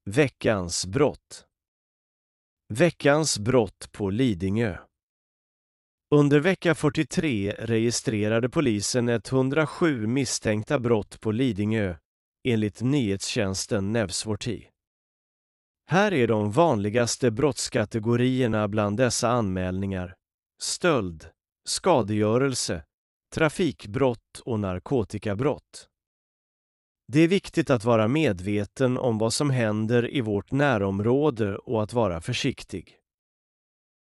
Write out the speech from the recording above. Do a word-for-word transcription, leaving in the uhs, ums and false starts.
Veckans brott. Veckans brott på Lidingö. Under vecka fyrtiotre registrerade polisen etthundrasju misstänkta brott på Lidingö enligt nyhetstjänsten Nevsvorti. Här är de vanligaste brottskategorierna bland dessa anmälningar: stöld, skadegörelse, trafikbrott och narkotikabrott. Det är viktigt att vara medveten om vad som händer i vårt närområde och att vara försiktig.